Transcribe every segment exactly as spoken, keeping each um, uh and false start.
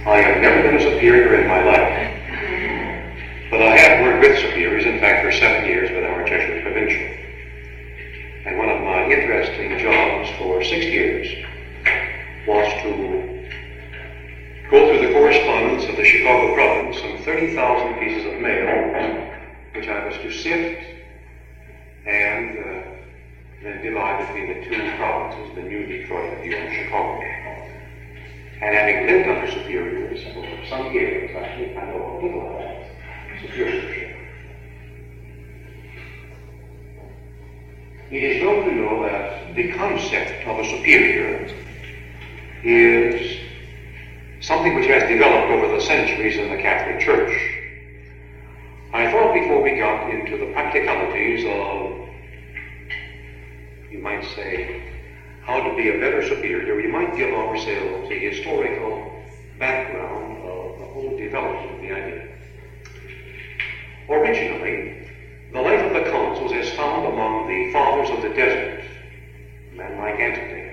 I have never been a superior in my life, but I have worked with superiors, in fact, for seven years with our Jesuit provincial. And one of my interesting jobs for six years was to go through the correspondence of the Chicago province, some thirty thousand pieces of mail, which I was to sift and uh, then divide between the two provinces, the New Detroit and the Old Chicago. And having lived under superiors for some years, I think I know a little about superiorship. It is known to know that the concept of a superior is something which has developed over the centuries in the Catholic Church. I thought before we got into the practicalities of, you might say, how to be a better superior, we might give ourselves a historical background of the whole development of the idea. Originally, the life of the councils is found among the fathers of the desert, men like Antony,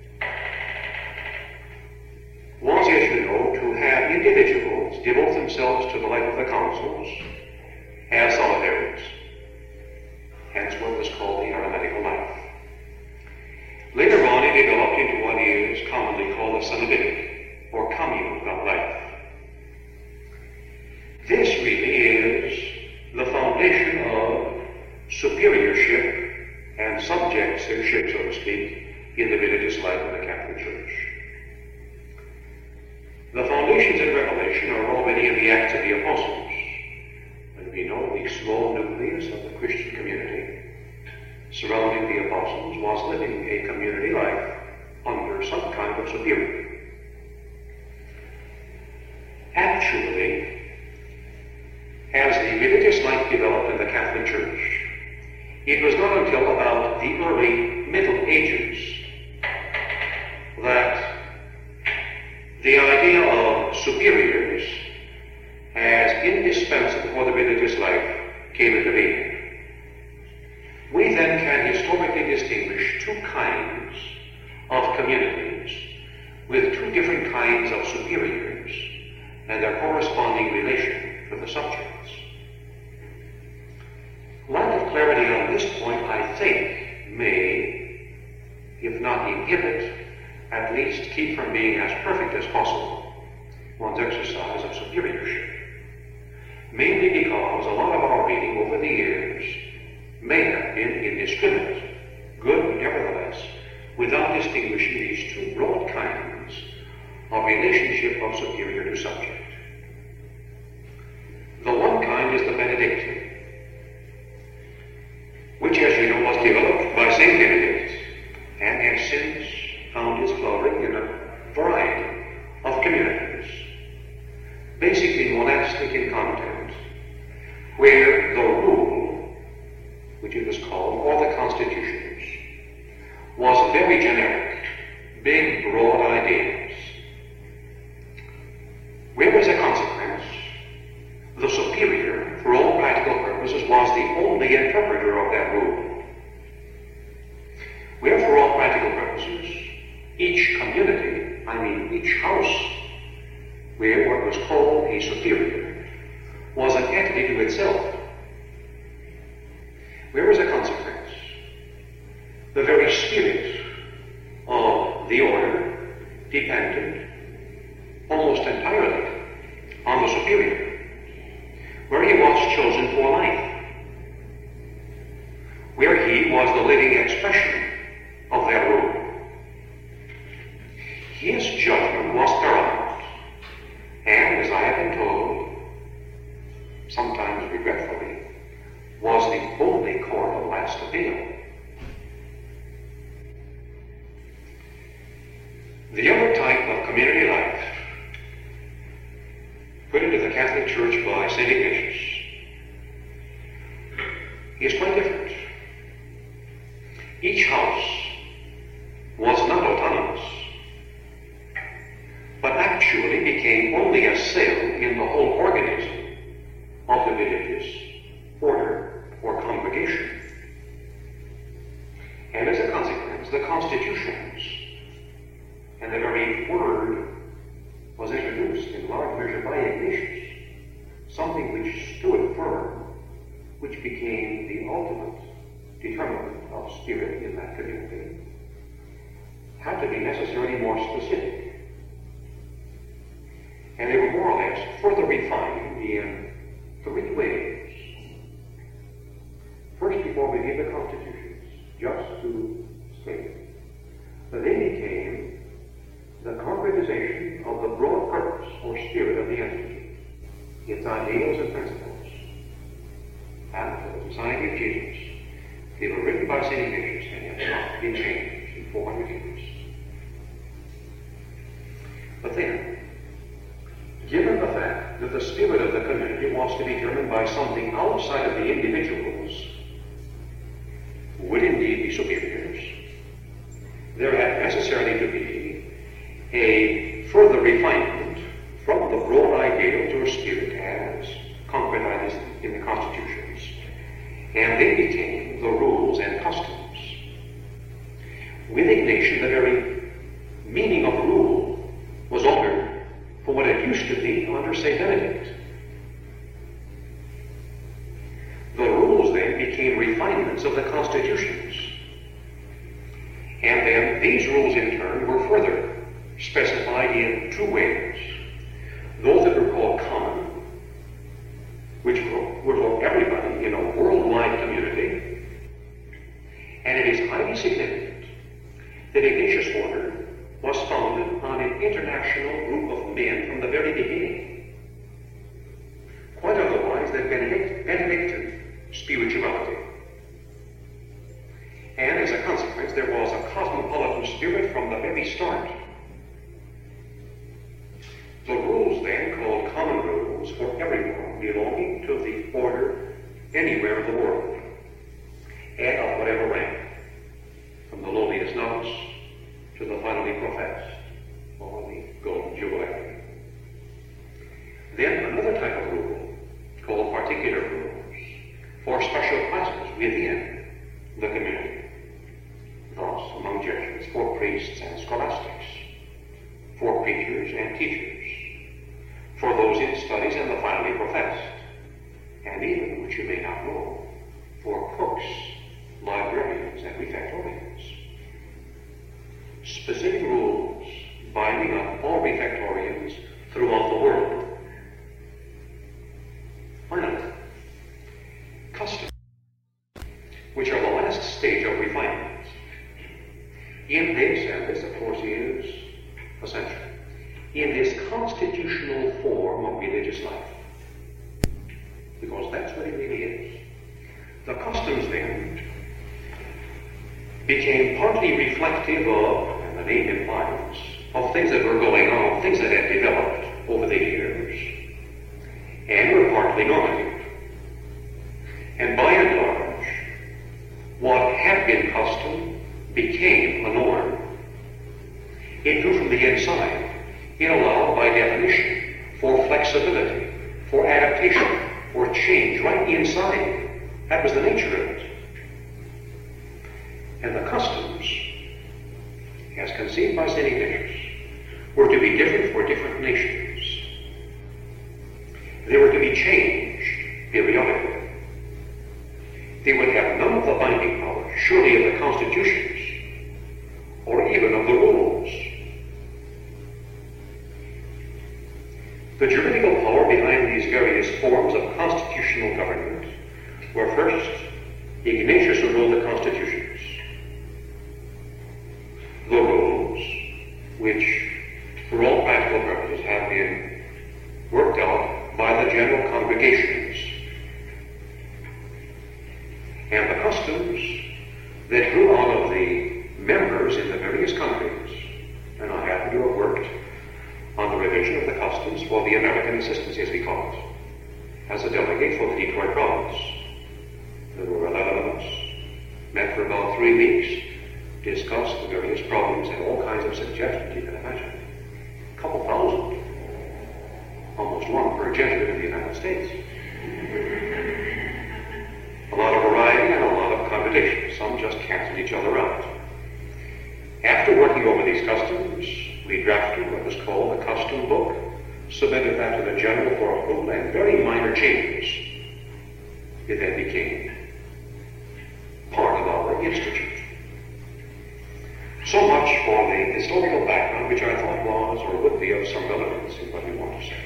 was, as you know, to have individuals devote themselves to the life of the councils as solitaries, hence what was called the eremitical life. Later on, it developed into what is commonly called the cenobitic, or commune of life. This really is the foundation of superiorship and subjectship, so to speak, in the religious life of the Catholic Church. The foundations in Revelation are already in the Acts of the Apostles, and we know the small nucleus of the Christian community surrounding the apostles was living a community life under some kind of superior. Actually, as the religious life developed in the Catholic Church, it was not until about the early Middle Ages that the idea of superiors as indispensable for the religious life came into being. We then can historically distinguish two kinds of communities with two different kinds of superiors and their corresponding relation to the subjects. Lack of clarity on this point, I think, may, if not inhibit, at least keep from being as perfect as possible one's exercise of superiorship. Mainly because a lot of our reading over the years may have been indiscriminate, good but nevertheless, without distinguishing these two broad kinds of relationship of superior to subject. The one kind is the Benedictine, which, as you know, was developed by Saint Benedict and has since found its flowering in a variety of communities, basically monastic in content, where the rule, which it was called, or the constitutions, was very generic, big, broad ideas. Where, as a consequence, the superior, for all practical purposes, was the only interpreter of that rule. Where, for all practical purposes, each community, I mean each house, where what was called a superior, was an entity to itself. Where, as a consequence, the very spirit of the order depended almost entirely on the superior, where he was chosen for life, where he was the living expression of that rule. His judgment was paramount, and, as I have been told, sometimes regretfully, was the only court of last appeal. The other type of community life put into the Catholic Church by Saint Ignatius is quite different. Each house was not autonomous, but actually became only a cell in the whole organism of the religious order or congregation. And as a consequence, the constitutions and the very word was introduced in something which stood firm, which became the ultimate determinant of spirit in that community, had to be necessarily more specific. And they were more or less further refined in three ways. First, before we gave the constitutions, just to state, that they became the concretization of the broad purpose or spirit of the entity, its ideals and principles. And for the Society of Jesus, they were written by Saint Ignatius and have not been changed in four hundred years. But then, given the fact that the spirit of the community was to be determined by something outside of the individuals, would indeed be superiors, there had necessarily to be a further refinement from the broad ideal to a spirit as concretized in the constitutions, and they became the rules and customs. With Ignatius, the very meaning of rule was altered from what it used to be under Saint Benedict. The rules then became refinements of the constitutions. And then these rules in turn were further specified in two ways. Those that were called common, which were for everybody in a worldwide community. And it is highly significant that Ignatius' order was founded on an international group of men from the very beginning. Quite otherwise than Benedict, Benedictine spirituality. And as a consequence, there was a cosmopolitan spirit from the very start. The rules then, called common rules for everyone belonging to the order anywhere in the world, and of whatever rank, from the lowliest novice to the finally professed, or the golden jubilee. Then another type of rule, called particular rules, for special classes within the community. Thus, among Jesuits, for priests and scholastics, for preachers and teachers, for those in studies and the finally professed, and even, which you may not know, for cooks, librarians, and refectorians. Specific rules binding up all refectorians throughout the world. Finally, customs, which are the last stage of refinement. In this, and this of course is essential, in this constitutional form of religious life, because that's what it really is. The customs then became partly reflective of, and the name implies, of things that were going on, things that had developed over the years, and were partly normative. And by and large, what had been custom became a norm. It grew from the inside. It allowed, by definition, for flexibility, for adaptation, for change, right inside. That was the nature of it. And the customs, as conceived by Saint Ignatius, were to be different for different nations. They were to be changed periodically. They would have none of the binding power, surely of the constitutions, or even of the rules. The juridical power behind these various forms of constitutional government were first Ignatius, who ruled the constitutions. The rules, which for all practical purposes have been worked out by the general congregations, and the customs that grew out of the members in the various countries. And I happen to have worked on the revision of the customs for the American Assistance, as we call it, as a delegate for the Detroit province. There were eleven of us, met for about three weeks, discussed the various problems and all kinds of suggestions you can imagine. A couple thousand, almost one per Jesuit in the United States. A lot of variety and a lot of contradiction. Some just canceled each other out. After working over these customs, we drafted what was called the Custom Book submitted that to the general for approval, and very minor changes, it then became part of our institute. So much for the historical background, which I thought was or would be of some relevance in what we want to say.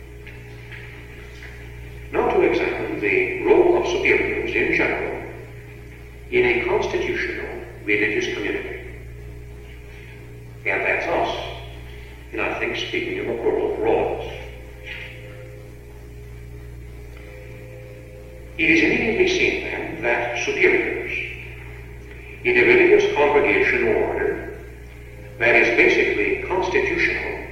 Now to examine the role of superiors in general in a constitutional religious community. And that's us. And I think speaking in the plural for all of us. It is immediately seen then that superiors in a religious congregation or order that is basically constitutional,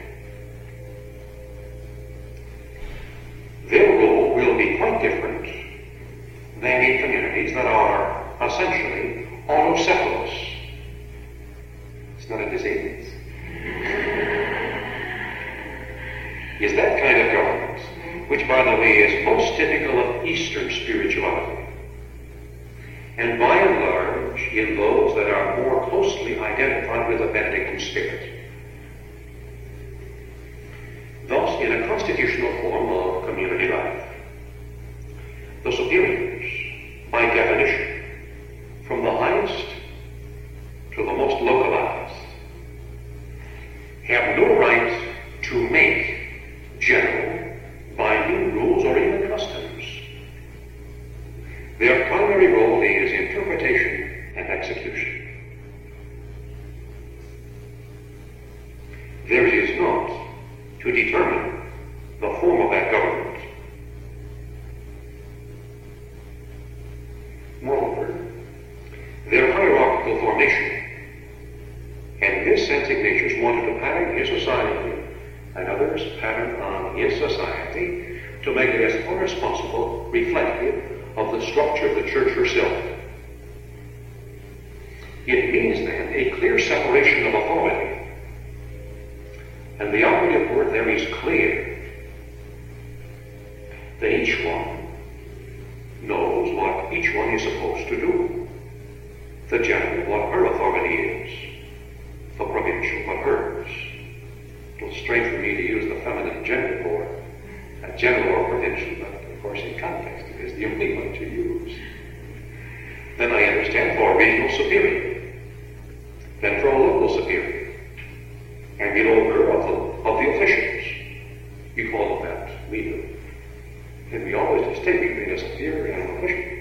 their role will be quite different than in communities that are essentially autocephalous. It's not a disease. Is that kind of government, which by the way is most typical of Eastern spirituality, and by and large in those that are more closely identified with the Benedictine spirit. Thus, in a constitutional form of community life, the superiors, by definition, from the highest to the most localized, have no right to make general, binding rules or even customs. Their primary role is interpretation and execution. Theirs is not to determine the form of that government. Moreover, their hierarchical formation and this sense Ignatius wanted to pattern his society and others pattern on his society to make it as far as possible reflective of the structure of the church herself. It means then a clear separation of authority. And the operative word there is clear. That each one knows what each one is supposed to do. The general, what her authority is. The provincial, what hers. It will strengthen me to use the feminine gender for a general or provincial, but of course in context it is the only one to use. Then I understand for a regional superior, then for a local superior, and below her of the, of the officials. We call them that, we do. And we always distinguish between a superior and an official.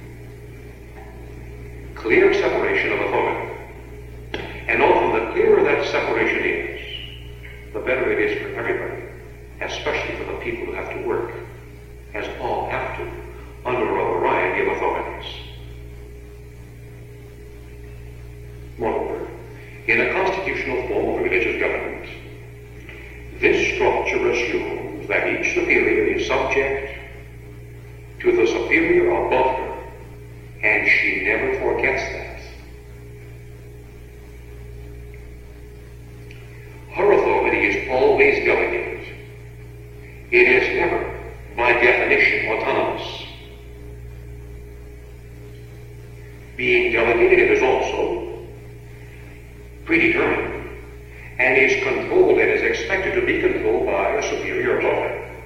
Clear separation of authority. And often the clearer that separation is, the better it is for everybody, especially for the people who have to work, as all have to, under a variety of authorities. Moreover, in a constitutional form of religious government, this structure assumes that each superior is subject to the superior above her, and she never forgets that. Her authority is always delegated. It is never, by definition, autonomous. Being delegated, it is also predetermined and is controlled and is expected to be controlled by a superior above her.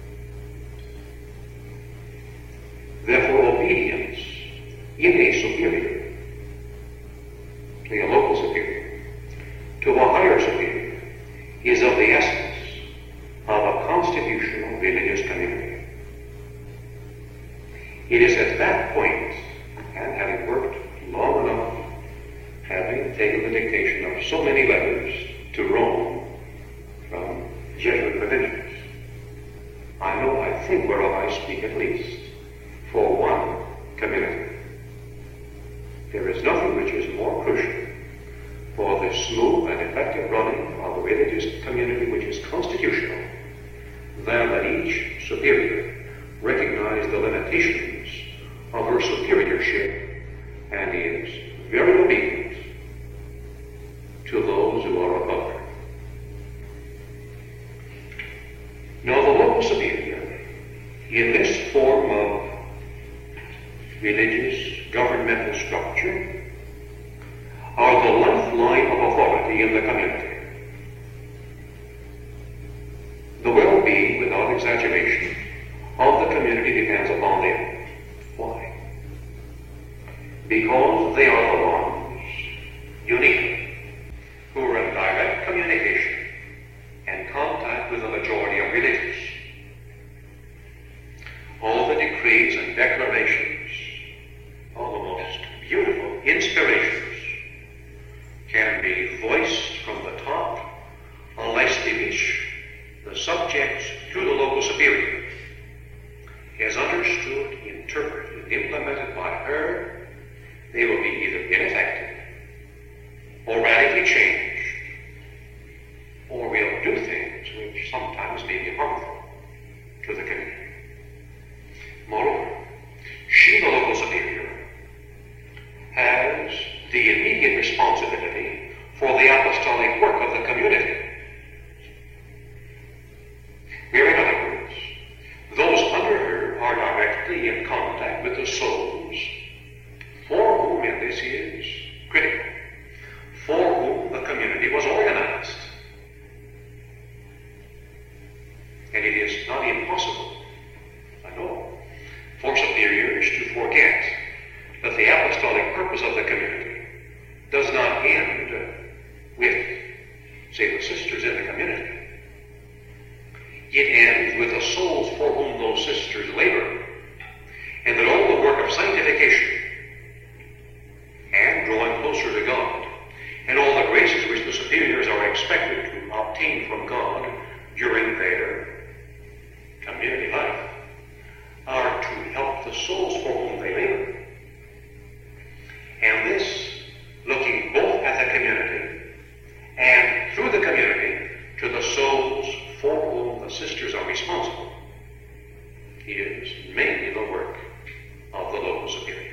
Therefore, obedience in a superior, to a local superior, to a higher superior, is of the essence of a constitutional religious community. It is at that point, and having worked long enough, having taken the dictation of so many letters to Rome from Jesuit provincials, I know, I think whereof I speak at least, for one community. There is nothing which is more crucial for the smooth and effective running of a religious community which is constitutional than that each superior recognize the limitations of her superiorship and is very obedient to those who are above her. Now the local superior, in this form of religious governmental structure, are the lifeline of authority in the community. The well well-being, without exaggeration, of the community depends upon them. Why? Because they are the ones, uniquely, who are in direct communication and contact with the majority of religions. All the decrees and declarations, all the most beautiful inspirations, can be voiced from the top unless they reach the subject to the local superior, as understood, interpreted, and implemented by her. They will be either ineffective or radically changed, or will do things which sometimes may be harmful to the community. Moreover, she, the local superior, has the immediate responsibility for the apostolic work of the community. Here, in other words, those under her are directly in contact with the souls for whom, and this is critical, for whom the community was organized. And it is not impossible, I know, for superiors to forget that the apostolic purpose of the community does not end with, say, the sisters in the community. It ends with the souls for whom those sisters labor, and that all the work of sanctification and drawing closer to God, and all the graces which the superiors are expected to obtain from God during their community life, are to help the souls for whom they labor. And this, looking both at the community and through the community to the souls for whom the sisters are responsible, is mainly the work of the local superior.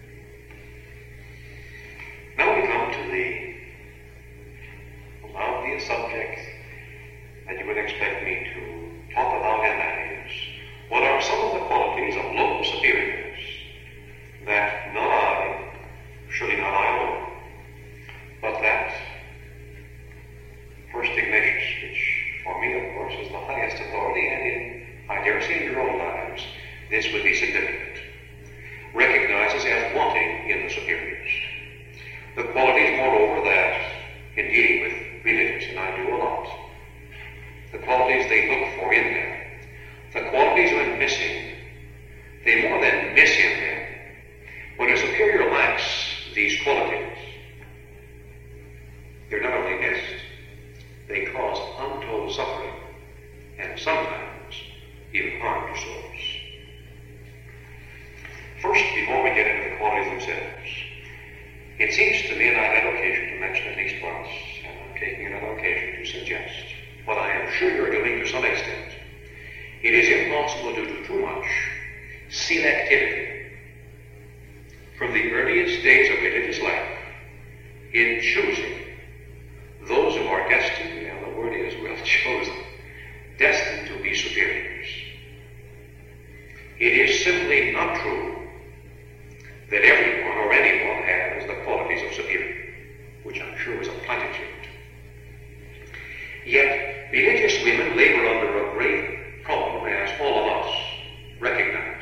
Now we come to the obvious subject that you would expect me to talk about, and that is, what are some of the qualities of local superiors that not I, surely not I alone, but that First Ignatius, which for me, of course, is the highest authority, and in, I dare say, in your own lives, this would be significant, recognizes as wanting in the superiors. The qualities, moreover, that in dealing with religious, and I do a lot, the qualities they look for in them, the qualities when missing, they more than miss in them. When a superior lacks these qualities, they're not only missed, they cause untold suffering, and sometimes even harm to souls. First, before we get into the qualities themselves, it seems to me, and I've had occasion to mention at least once, and I'm taking another occasion to suggest, what I am sure you're doing to some extent, it is impossible to do too much selectivity from the earliest days of religious life in choosing those who are destined, and the word is well chosen, destined to be superiors. It is simply not true that everyone or anyone has the qualities of superior, which I'm sure is a platitude. Yet, religious women labor under a great problem, as all of us recognize.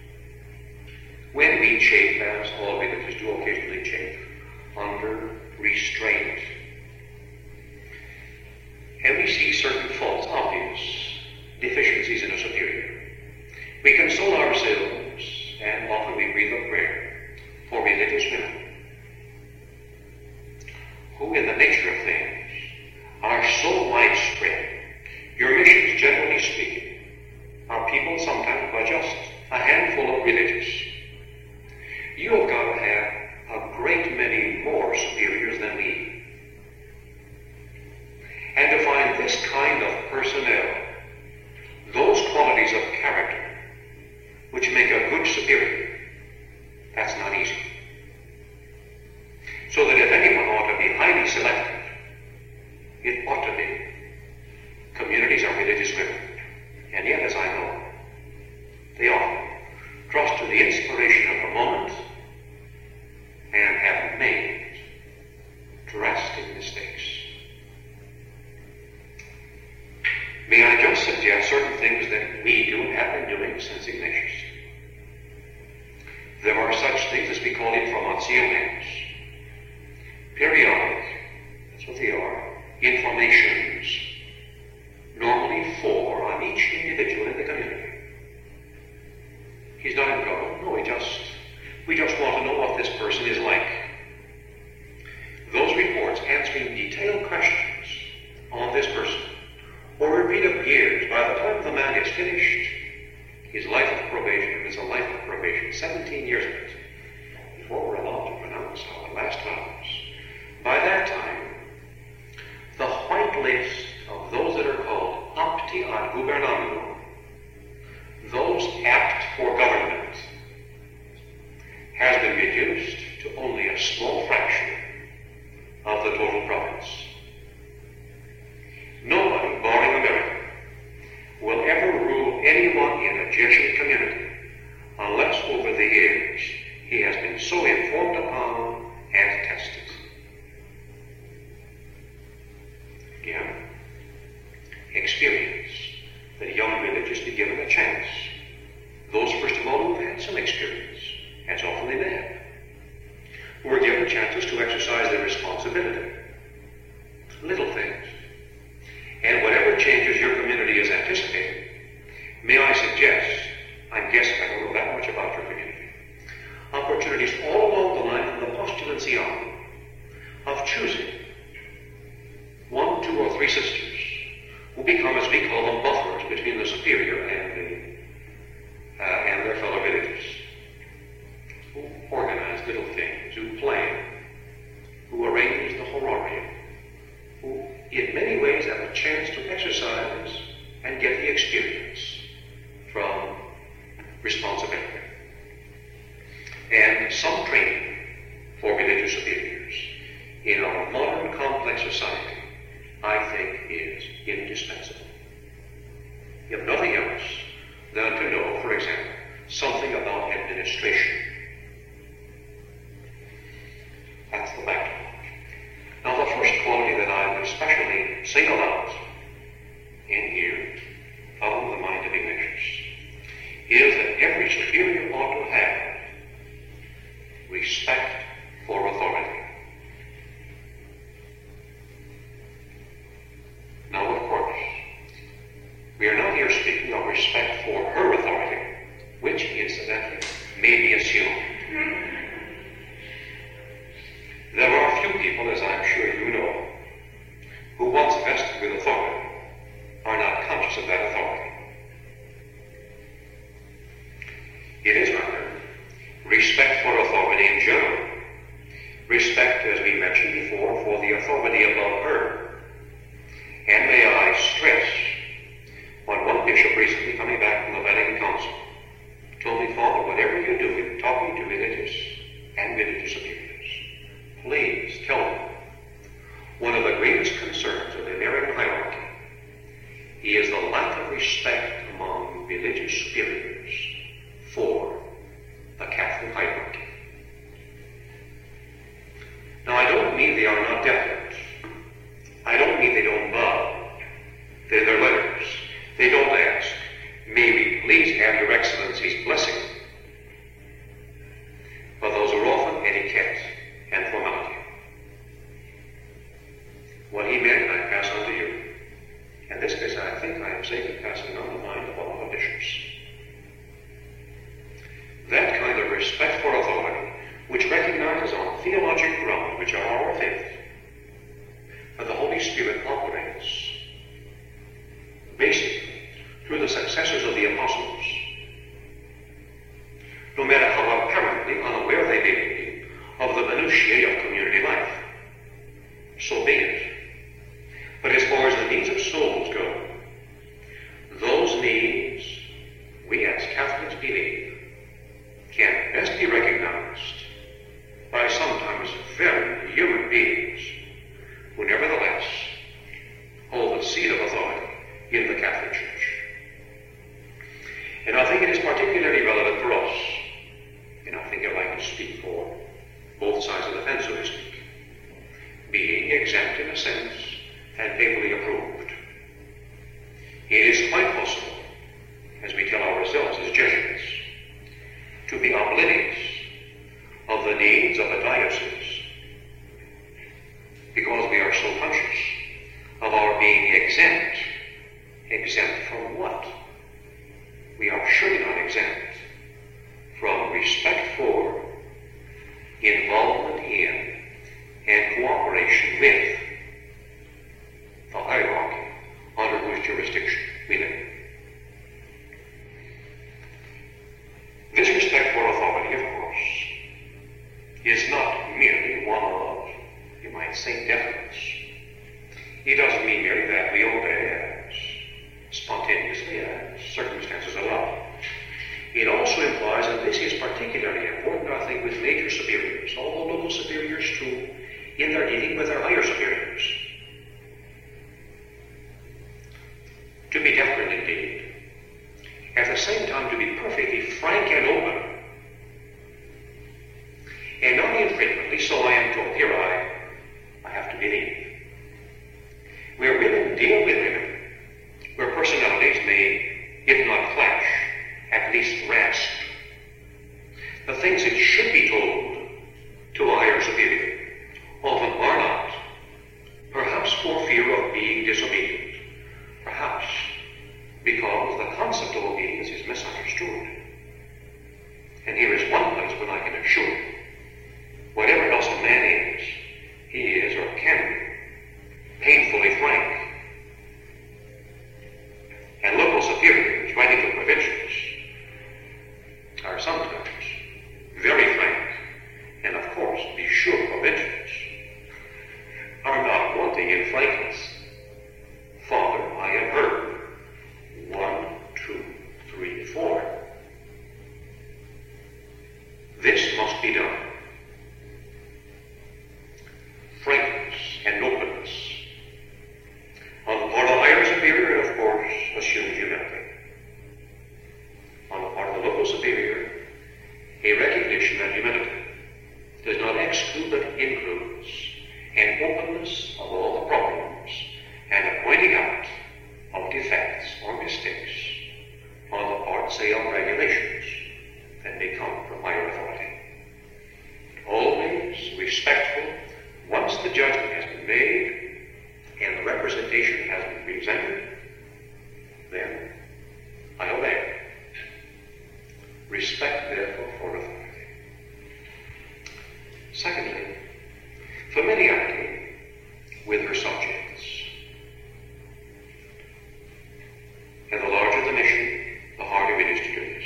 When we chafe, as all religious do occasionally chafe, under restraint, and we see certain faults, obvious deficiencies in a superior, we console ourselves, and often we breathe a prayer for religious women who, in the nature of things, are so widespread. Your missions, generally speaking, are people sometimes by just a handful of religious. You have got to have a great many more superiors than we. And to find this kind of personnel, those qualities of character which make a good superior, that's not easy. So that if anyone ought to be highly selective, it ought to be communities of religious women. And yet, as I know, they often trust to the inspiration of the moment and have made drastic mistakes. may I just suggest certain things that we do and have been doing since Ignatius. There are such things as we call informaciones, periodic, that's what they are, informations, normally four on each individual in the community. He's not in trouble, no, he just, we just want to know what this person is like. Those reports answering detailed questions on this person, over a period of years, by the time the man is finished, his life of probation is a life of probation, seventeen years of it, before we're allowed to pronounce our last hours. By that time, the white list of those that are called apti ad gubernandum, those apt for government, has been reduced to only a small fraction of the total province. Nobody, barring America, will ever rule anyone in a Jesuit community unless over the years he has been so informed upon and tested. Again, experience. The young religious be given a chance. Those, first of all, who have had some experience, as often they have, who are given chances to exercise their responsibility. Little things. And whatever changes your community is anticipating, may I suggest, I'm guessing I don't know that much about your community, opportunities all along the line of the postulancion of choosing one, two, or three sisters who become, as we call them, buffers between the superior and the uh, and their fellow villagers, who organize little things, who plan, who arrange the horarium, who in many ways have a chance to exercise and get the experience from responsibility. And some training for religious superiors in our modern complex society, I think, is indispensable. If nothing else than to know, for example, something about administration. That's the background. Now, the first quality that I would especially single out in here, following the mind of Ignatius, is that every superior ought to have respect for authority. Now, of course, we are not here speaking of respect for her authority, which, incidentally, may be assumed. There are few people, as I'm sure you know, who once vested with authority are not conscious of that authority. It is rather respect for authority in general, respect, as we mentioned before, for the authority above her. And may I stress what one bishop recently coming back from the Vatican Council told me, Father, whatever you do in talking to religious and religious superiors, please tell them one of the greatest concerns of the American hierarchy is the lack of respect among religious superiors for the Catholic hierarchy. Now, I don't mean they are not definite. I don't mean they don't bow. They're their letters. They don't ask, may we please have your Excellency's blessing? But those are often etiquette and formality. What he meant, I pass on to you. In this case, I think I am safely passing on the mind of all the bishops. That kind of respect for authority, which recognizes on theologic grounds, which are our faith, that the Holy Spirit operates basically through the successors of the apostles, no matter how apparently unaware they may be of the minutiae of community life. So be it. But as far as the needs of souls go, those needs, we as Catholics believe, can best be recognized by sometimes very human beings who nevertheless hold the seat of authority in the Catholic Church. And I think it is particularly relevant for us, and I think I'd like to speak for both sides of the fence, so to speak, being exempt in a sense and papally approved. from what? We are surely not exempt from respect for, involvement in, and cooperation with the hierarchy under whose jurisdiction we live. This respect for authority, of course, is not merely one of, you might say, deference. It doesn't mean merely that we obey as spontaneously as circumstances allow. It also implies, and this is particularly important, I think, with major superiors, although local superiors too, in their dealing with their higher superiors. To be deferent indeed, at the same time to be perfectly frank and open. And not infrequently, so I am told, here I, I have to believe, where women deal with women, where personalities may, if not clash, at least rest. The things that should be told to a higher superior often are not, perhaps for fear of being disobedient, perhaps because the concept of obedience is misunderstood. And here is one place when I can assure, whatever else a man is, he is or can be painfully frank. And local superiors, writing to provincials, are sometimes very frank, and of course, be sure provincials are not wanting in frankness. Father, I have heard one, two, three, four. This must be done. Frankness and openness on the part of the higher superior, of course, assumes humility. On the part of the local superior, a recognition that humility does not exclude but includes an openness of all the problems and a pointing out of defects or mistakes on the part, say, of regulations that may come from higher authority. Always respectful once the judgment has been made and the representation has been presented, then I obey. Respect, therefore, for authority. Secondly, familiarity with her subjects. And the larger the mission, the harder it is to do this.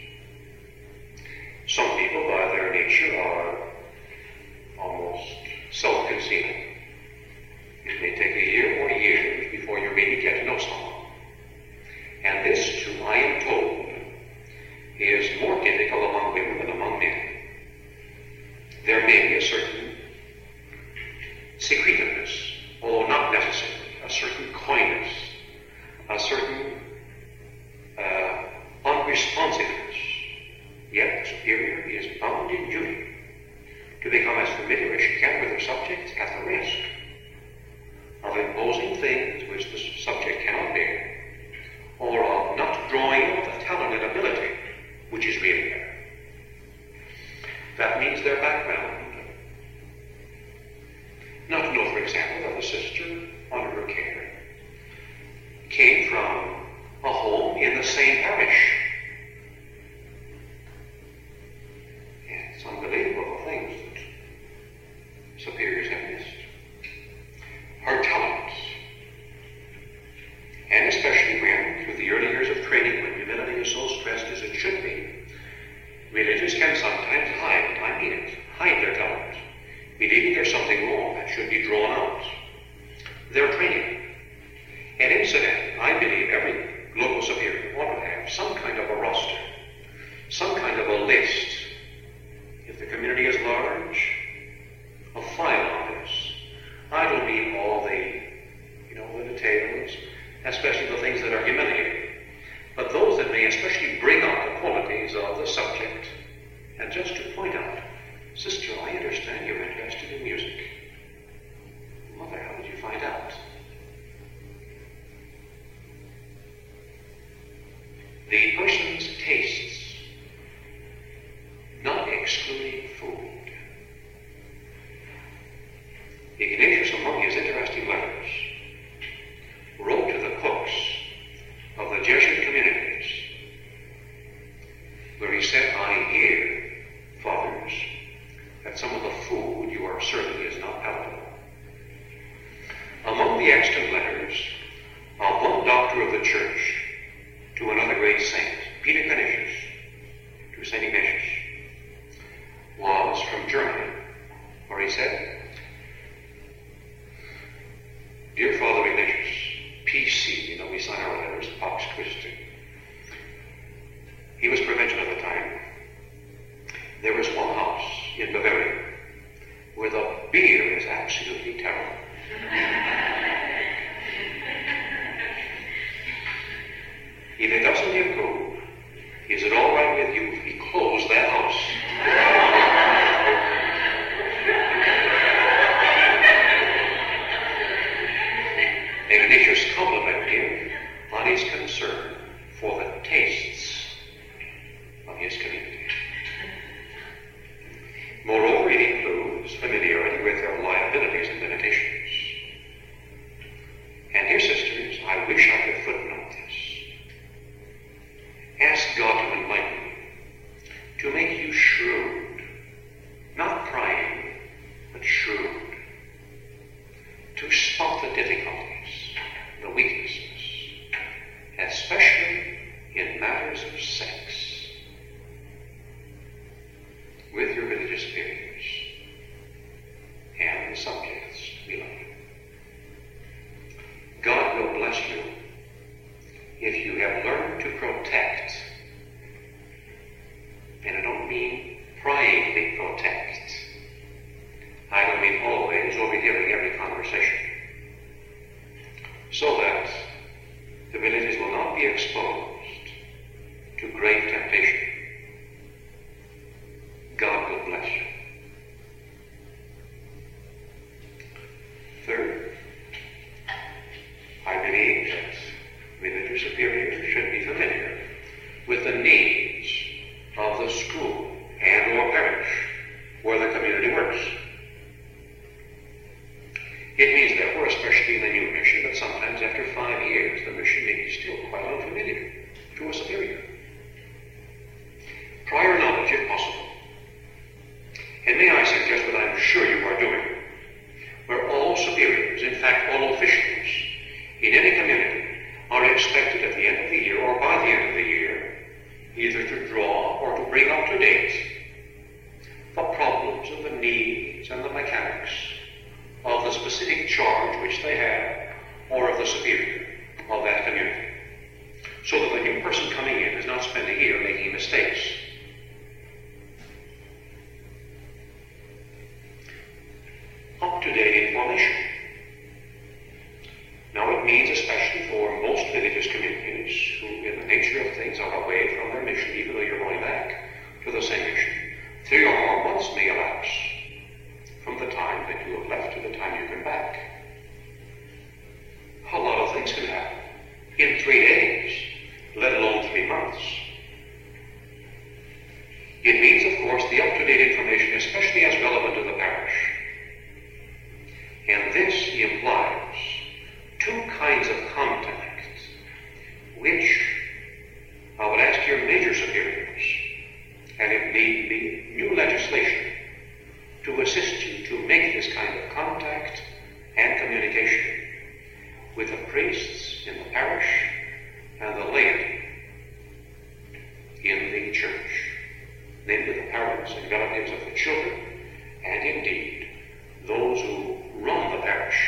Some people, by their nature, are almost self-concealing. It may take a year or years before you really get to know someone. And this, too, I am told, is more difficult among women than among men. There may be a certain secretiveness, although not necessarily, a certain coyness, a certain uh, unresponsiveness. Yet the superior is bound in duty to become as familiar as she can with her subjects at the risk of imposing things which the subject cannot bear, or of not drawing out the talent and ability which is really there. That means their background. Not to know, for example, that the sister under her care came from a home in the same parish. Yeah, it's unbelievable the things that superiors have missed. Her talents, and especially when, through the early years of training, when humility is so stressed as it should be, religious can sometimes hide, I mean it, hide their talent, believing there's something wrong that should be drawn out. Their training. And incidentally, I believe every local superior ought to have some kind of a roster, some kind of a list, if the community is large, a file on this. I don't mean all the, you know, the details, especially the things that are humiliating, but those that may especially bring out the qualities of the subject. And just to point out, sister, I understand you're interested in music. Mother, how did you find out? The person's tastes, not excluding food. Ignatius, among his interesting letters, wrote to the cooks of the Jesuit great saint, Peter Canisius, to Saint Ignatius, was from Germany, where he said, "Dear Father Ignatius, P C, you know, we sign our letters, Pax Christi." He was provincial at the time. There was one house in Bavaria where the beer is absolutely terrible. If it doesn't improve, is it all right with you if we close that house? Ignatius complimented him on his concern for the tastes of his community. Moreover, it includes familiarity with their liabilities and limitations. And dear sisters, I wish I could footnote this. Ask God to enlighten you, to make you shrewd, not prying, but shrewd, to spot the difficulties, the weaknesses, especially in matters of sex, with your religious superiors and the subjects below. God will bless you if you have learned to protect, and I don't mean pryingly protect. I don't mean always overhearing every conversation, so that the villages will not be exposed to great temptation. God will bless you. Third, I believe that religious superiors should be familiar with the needs of the school and or parish where the community works. It means, therefore, especially in the new mission, that sometimes after five years the mission may be still quite unfamiliar to a superior. Prior knowledge, if possible. And may I suggest what I'm sure you are doing, where all superiors, in fact all officials in any community, are expected at the end of the year or by the end of the year either to draw or to bring up to date the problems and the needs and the mechanics of the specific charge which they have or of the superior of that community, so that the new person coming in does not spend a year making mistakes. Up-to-date information. Now it means, especially for most religious communities who in the nature of things are away from their mission, even though you're going back to the same mission, three or more months may elapse from the time that you have left to the time you come back. A lot of things can happen in three days, let alone three months. It means, of course, the up-to-date information, especially as relevant to the parish. And this implies two kinds of contact, which I would ask your major superiors, and if need be, new legislation, to assist you to make this kind of contact and communication with the priests in the parish and the laity in the church, namely the parents and relatives of the children, and indeed those who run the parish.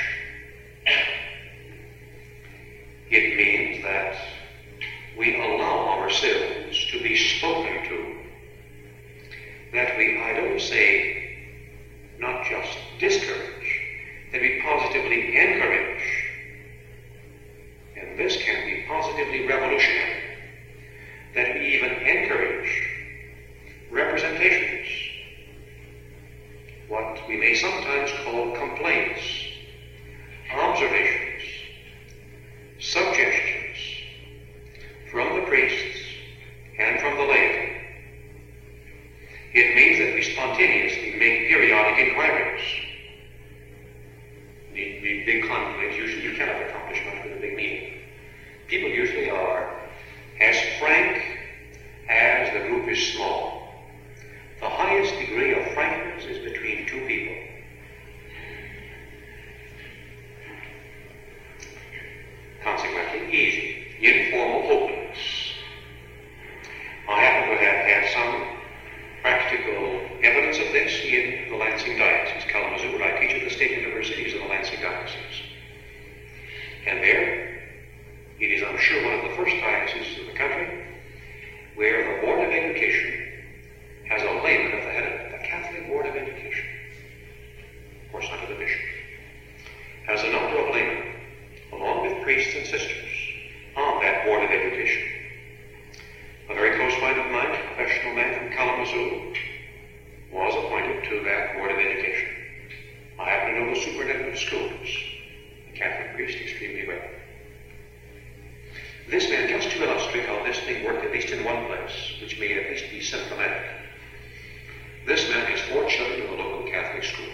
It means that we allow ourselves to be spoken to, that we, I don't say, not just discourage, that we positively encourage, and this can be positively revolutionary, that we even encourage representations, what we may sometimes call complaints, observations, suggestions from the priests and from the laity. It means that we spontaneously make periodic inquiries. The, the big conflicts, usually you cannot accomplish much with a big meeting. People usually are as frank as the group is small. The highest degree of frankness is between two people. Consequently, easy, informal openness least in one place, which may at least be symptomatic. This man has four children in a local Catholic school.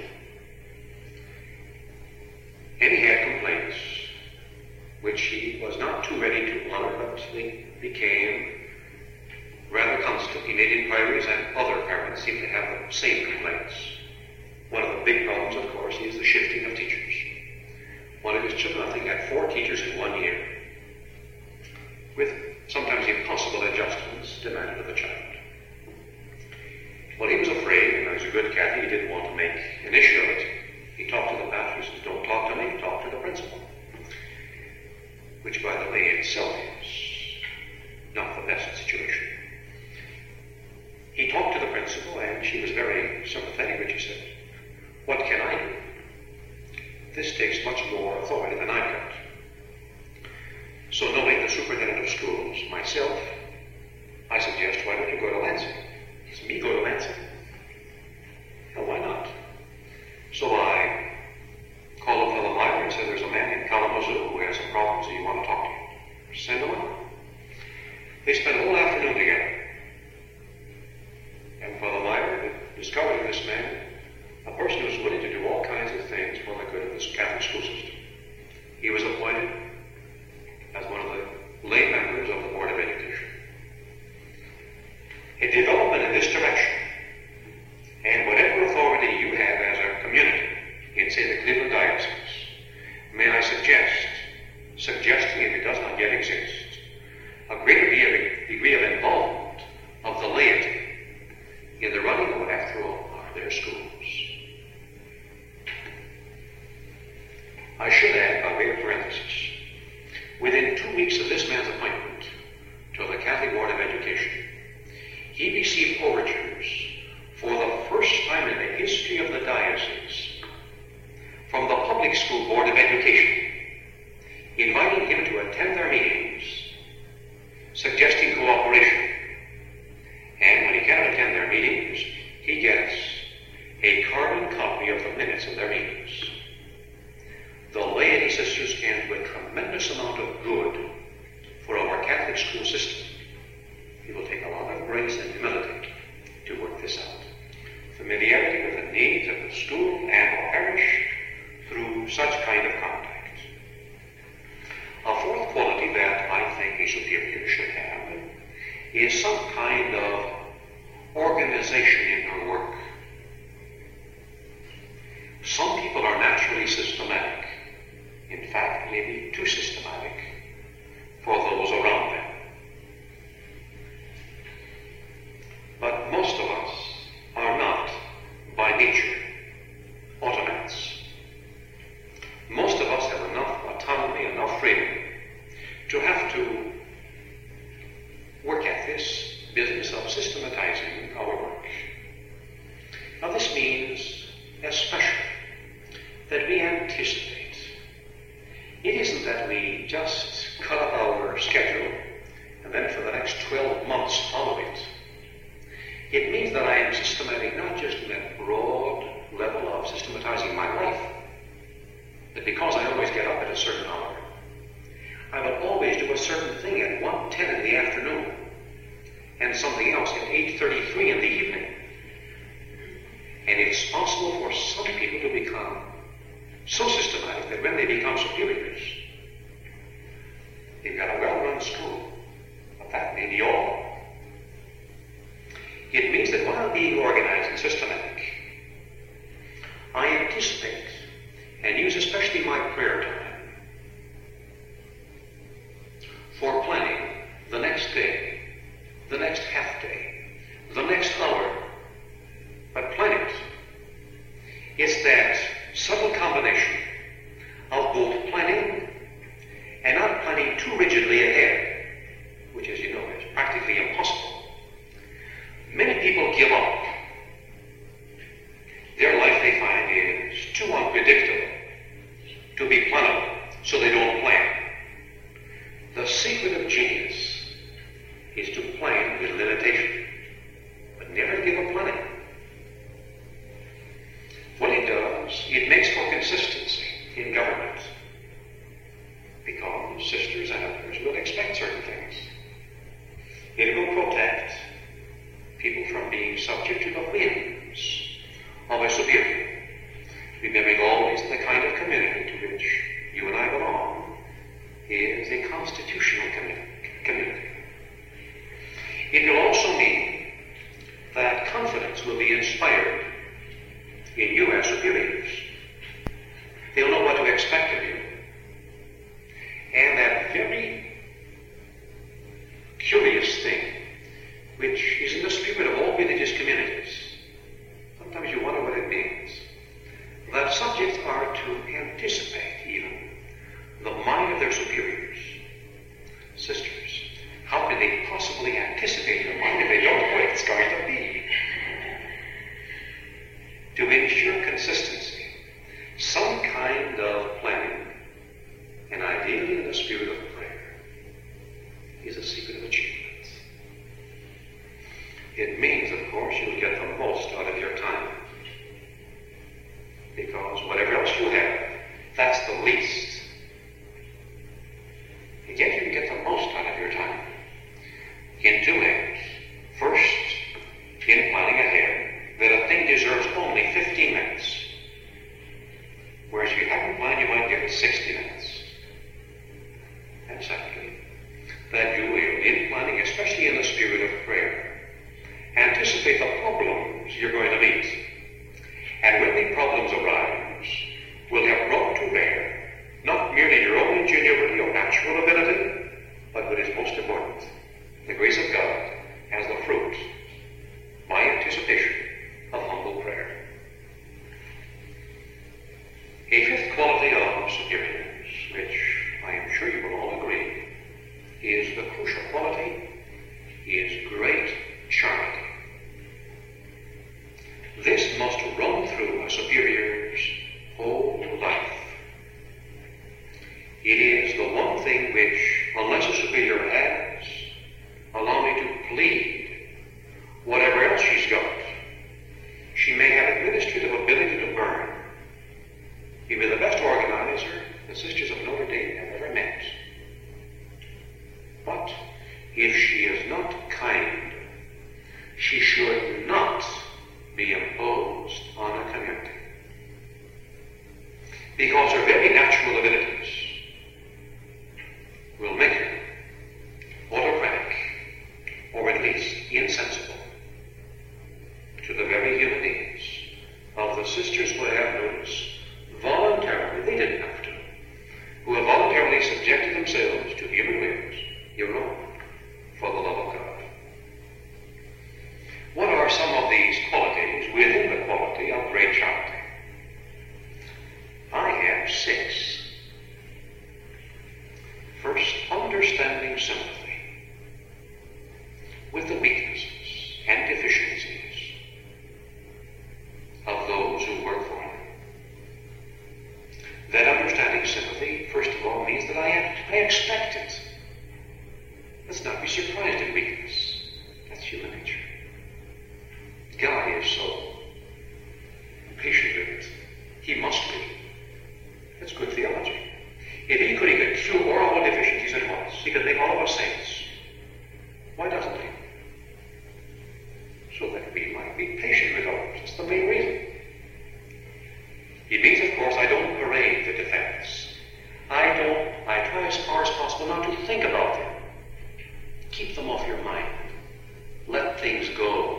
And he had complaints, which he was not too ready to honor, but they became rather constant. He made inquiries, and other parents seem to have the same complaints. One of the big problems, of course, is the shifting of teachers. One of his children, I think, had four teachers in one year, with sometimes impossible adjustments demanded of the child. Well, he was afraid, and as a good Catholic, he didn't want to make an issue of it. He talked to the pastor. He says, "Don't talk to me, talk to the principal." Which, by the way, itself is not the best situation. He talked to the principal, and she was very sympathetic, but she said, "What can I do? This takes much more authority than I've got." So, knowing the superintendent of schools, myself, I suggest, why don't you go to Lansing? He said, "Me go to Lansing?" "Well, why not?" So I called up Father Meyer and said, "There's a man in Kalamazoo who has some problems and you want to talk to him. Send him on." They spent a whole afternoon together. And Father Meyer discovered in this man a person who was willing to do all kinds of things for the good of this Catholic school system. He was appointed as one of the lay members of the Board of Education. A development in this direction, and whatever authority you have as a community in, say, the Cleveland Diocese, may I suggest, suggesting if it does not yet exist, a greater degree of involvement of the laity in the running of what, after all, are their schools. I should add, by way of parenthesis, within two weeks of this man's appointment to the Catholic Board of Education, he received overtures for the first time in the history of the diocese from the Public School Board of Education, inviting him to attend their meetings, suggesting cooperation. And when he cannot attend their meetings, he gets a carbon copy of the minutes of their meetings. The laity, sisters, can do a tremendous amount of good for our Catholic school system. It will take a lot of grace and humility to work this out. Familiarity with the needs of the school and or parish through such kind of contact. A fourth quality that I think a superior should have is some kind of organization in her work. Some people are naturally systematic. In fact, maybe too systematic for those around them. But most of us are not, by nature, automats. Most of us have enough autonomy, enough freedom to have to work at this business of systematizing our work. Now this means especially that we anticipate. It isn't that we just cut up our schedule and then for the next twelve months follow it. It means that I am systematic not just in that broad level of systematizing my life, but because I always get up at a certain hour, I will always do a certain thing at one ten in the afternoon and something else at eight thirty-three in the evening. And it's possible for some people to become so systematic that when they become superiors, they've got a well-run school, but that may be all. It means that while being organized and systematic, I anticipate and use especially my prayer time for planning the next day, the next half day, the next hour. But plan it. It's that subtle combination of both planning and not planning too rigidly ahead, which, as you know, is practically impossible. Many people give up. Their life, they find, is too unpredictable to be plannable, so they don't plan. The secret of genius is to plan with limitation, but It will also mean that confidence will be inspired in you as superiors. They'll know what to expect of you. And that very curious thing, which is in the spirit of all religious communities, sometimes you wonder what it means, that subjects are to anticipate even the mind of their superiors. Sisters, how can they possibly anticipate the mind if they don't know what it's going to be? To ensure consistency, some kind of planning, and ideally in the spirit of prayer, is a secret of achievement. It means, of course, you'll get the most out of your time. Because whatever else you have, that's the least. And yet you can get the most out of your time in two ways. First, in planning ahead that a thing deserves only fifteen minutes. Whereas if you haven't planned, you might give it sixty minutes. And secondly, that you will, in planning, especially in the spirit of prayer, anticipate the problems you're going to meet. And when the problems arise, will have brought to bear not merely your own ingenuity or natural ability, but what is most important, the grace of God as the fruit, by anticipation of humble prayer. A fifth quality of superiors, which I am sure you will all agree, is the crucial quality, is great charity. This must run through a superior's whole life. It is the one thing which, unless a superior has, allow me to plead, whatever else she's got, she may have administrative ability to burn. Be the best organizer the Sisters of Notre Dame have ever met. But if she is not kind, she should not be imposed on a community. Because her very natural abilities will make her autocratic, or at least insensible, to the very human needs of the sisters who have noticed voluntarily, they didn't have to, who have voluntarily subjected themselves to human whims, your own, for the love of God. What are some of these qualities within the quality of great charity? I have six. First, understanding sympathy with the weaknesses and deficiencies of those who work for him. That understanding sympathy, first of all, means that I, am, I expect it. Let's not be surprised at weakness. That's human nature. God is so patient with it. He must be. That's good theology. If he could, he could cure all our deficiencies at once. He could make all of us saints. Why doesn't he? So that we might be patient with others. That's the main reason. It means, of course, I don't parade the defects. I don't, I try as far as possible not to think about them. Keep them off your mind. Let things go.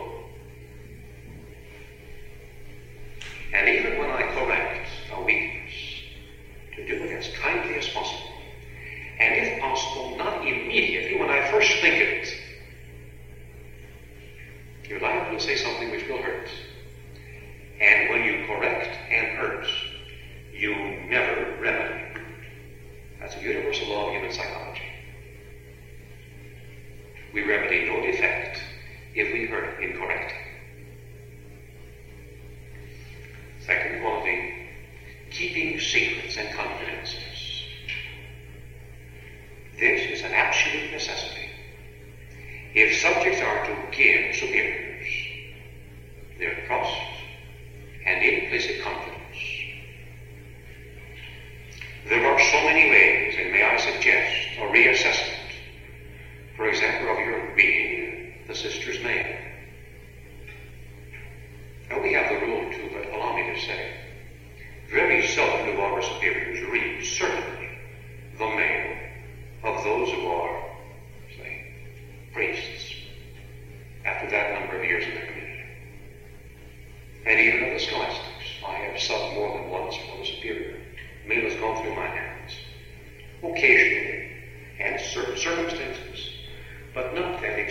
And even when I correct a weakness, to do it as kindly as possible. And if possible, not immediately when I first think of it. You're liable to say something which will hurt. And when you correct and hurt, you never remedy. That's a universal law of human psychology. We remedy no defect if we hurt in correcting. Second quality, keeping secrets and confidences. This is an absolute necessity. If subjects are to give superiors their trust and implicit confidence, there are so many ways, and may I suggest a reassessment, for example, of your reading the sister's mail. Now we have the rule too, but allow me to say, very seldom do our superiors read, certainly, the mail of those who are, say, priests.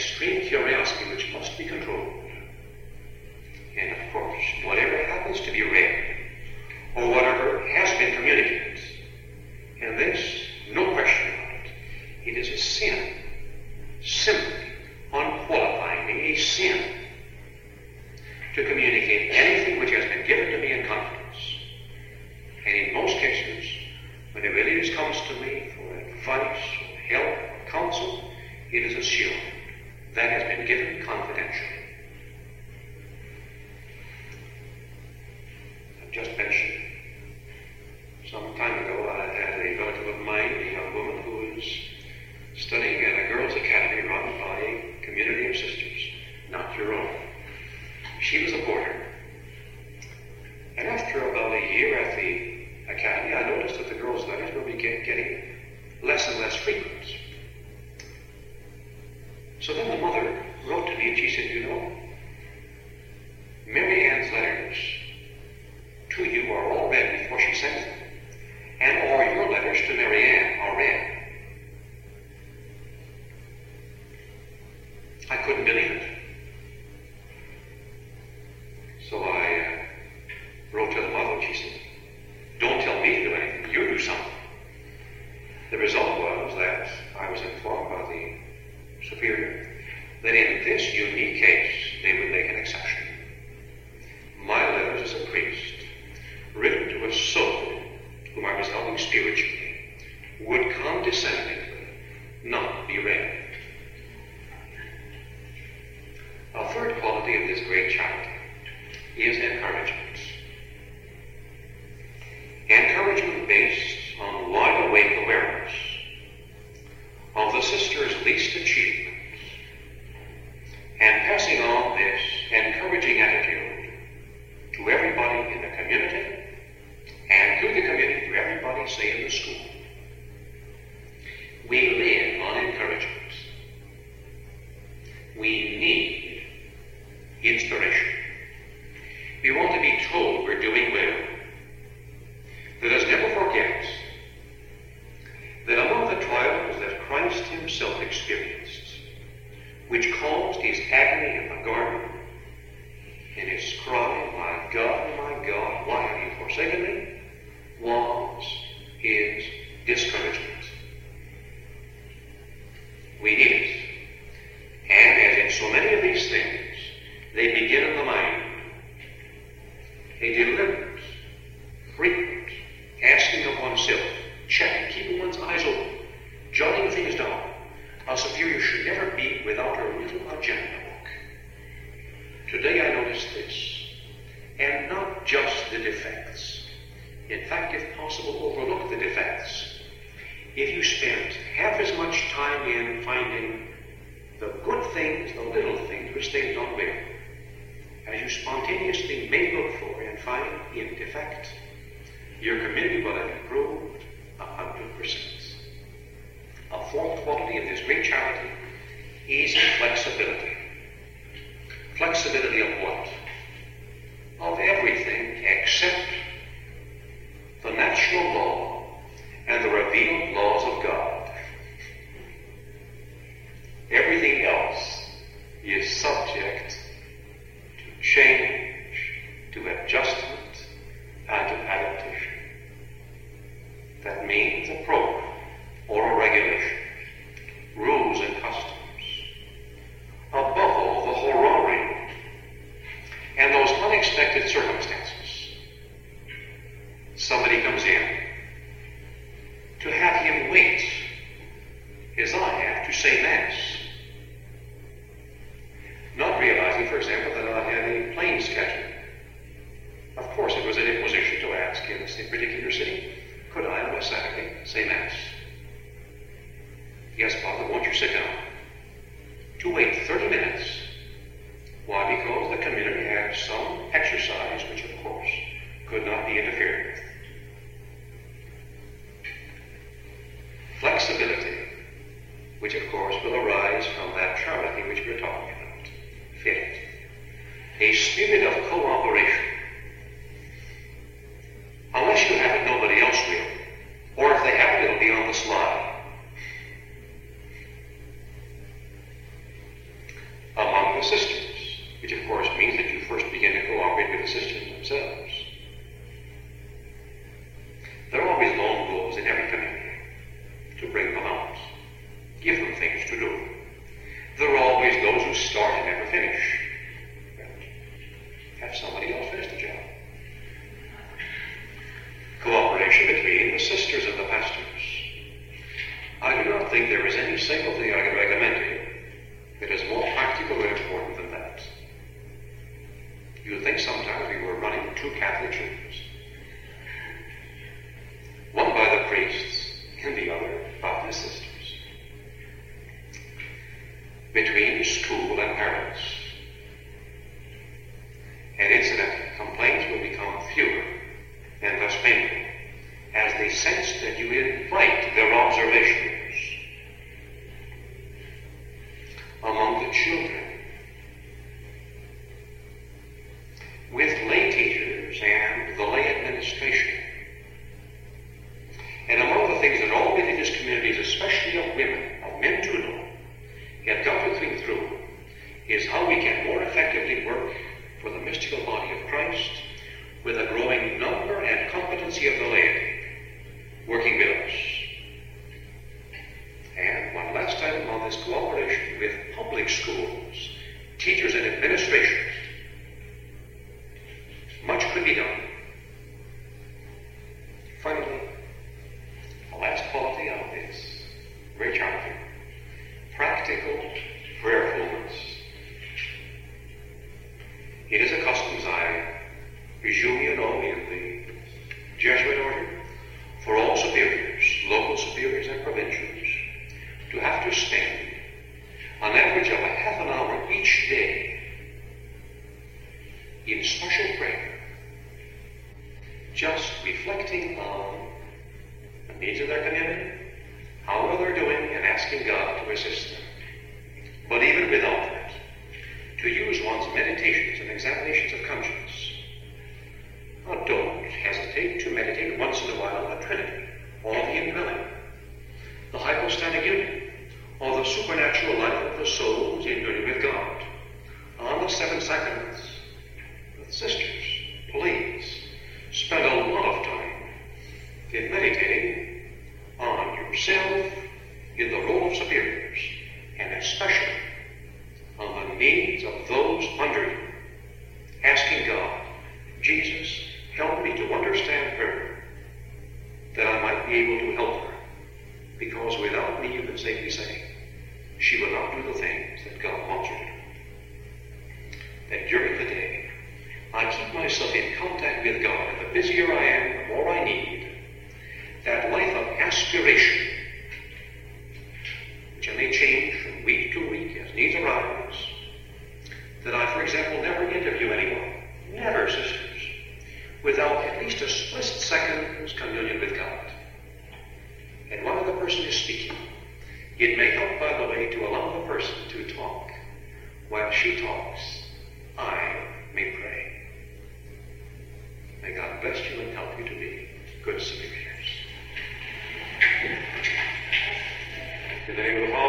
extreme curiosity which must be controlled. And of course, whatever happens to be read, or whatever has been communicated, and this, no question about it, it is a sin, simply, unqualifyingly a sin, to communicate anything which has been given to me in confidence. And in most cases, when a relative comes to me for advice, or help, or counsel, it is assumed that has been given confidentially. I've just mentioned some time ago I had a relative of mine, a young woman who was studying at a girls' academy run by a community of sisters, not your own. She was a boarder. And after about a year at the academy, I noticed that the girls' letters were begin getting less and less frequent. So then the mother wrote to me and she said, you know, Mary Ann's letters to you are all read before she sends them, and all your letters to Mary Ann are read. I couldn't believe it. So I uh, wrote to the mother and she said, don't tell me to do anything, you do something. The result was that I was informed by the superior that in this unique case they would make an exception. My letters as a priest, written to a soul whom I was helping spiritually, would condescendingly not be read. A third quality of this great charity is encouragement. Encouragement based on wide-awake awareness of the sister's least achievements, and passing on this encouraging attitude to everybody in the community, and through the community to everybody, say, in the school. We live on encouragement. We need inspiration. We want to be told we're doing well. Let us never forget that among the trials that Christ himself experienced, which caused his agony in the garden, and his cry, my God, my God, why have you forsaken me, was his discouragement. We need it. And as in so many of these things, they begin in the mind. A deliberate, frequent asking of oneself, checking, keeping one's eyes open, jotting things down. A superior should never be without a little agenda book. Today I noticed this, and not just the defects. In fact, if possible, overlook the defects. If you spend half as much time in finding the good things, the little things which they've done well, as you spontaneously may look for and find in defect, your community will have improved a hundred percent. A fourth quality of this great charity is flexibility. Flexibility of what? Of everything except the natural law and the revealed laws of God. Everything else is subject to change, to adjustment, and to adaptation. That means a program or a regulation, rules and customs. Above all, the horary and those unexpected circumstances. Somebody comes in, to have him wait, as I have, to say Mass. Not realizing, for example, that I had a plane schedule. Of course, it was an imposition to ask in this particular city, could I on a Saturday say Mass? Yes, Father, won't you sit down? To wait thirty minutes. Why? Because the community had some exercise which, of course, could not be interfered with. Flexibility, which, of course, will arise from that charity which we're talking about. Fit. A spirit of cooperation. Unless you have it, nobody else will. Or if they have it, it'll be on the slide. sisters themselves. There are always lone wolves in every community to bring them out, give them things to do. There are always those who start and never finish. Well, have somebody else finish the job. Cooperation between the sisters and the pastors. I do not think there is any single thing I can recommend to you that is more practical and important than that. You think sometimes we were running two Catholic churches, one by the priests and the other by the sisters. Between school and parents. And incidentally, complaints will become fewer and less painful as they sense that you invite their observations. Among the children, with lay teachers and the lay administration. And among the things that all religious communities, especially of women, of men too, know, have got to think through, is how we can more effectively work for the mystical body of Christ with a growing number and competency of the laity working with us. And one last item on this cooperation with public schools, teachers and administrations. Much could be done. Finally, the last quality of this great charity, practical prayerfulness. It is a custom, as I presume you know, in the Jesuit order, for all superiors, local superiors and provincials, to have to spend an average of a half an hour each day in special prayer, just reflecting on the needs of their community, how they're doing, and asking God to assist them. But even without that, to use one's meditations and examinations of conscience. Now, don't hesitate to meditate once in a while on the Trinity, or the indwelling, the hypostatic union, or the supernatural life of the souls in union with God, on the seven sacraments. With sisters, please spend a lot of time in meditating on yourself in the role of superiors, and especially on the needs of those under you, asking God, Jesus, help me to understand her, that I might be able to help her, because without me, you can safely say, she will not do the things that God wants her to do. That during the day, I keep myself in contact with God, and the busier I am, the more I need that life of aspiration, which I may change from week to week as needs arise. That I, for example, never interview anyone, never, sisters, without at least a split second's communion with God. And while the person is speaking, it may help, by the way, to allow the person to talk. While she talks, I may pray. May God bless you and help you to be good superiors. In the name of the Father,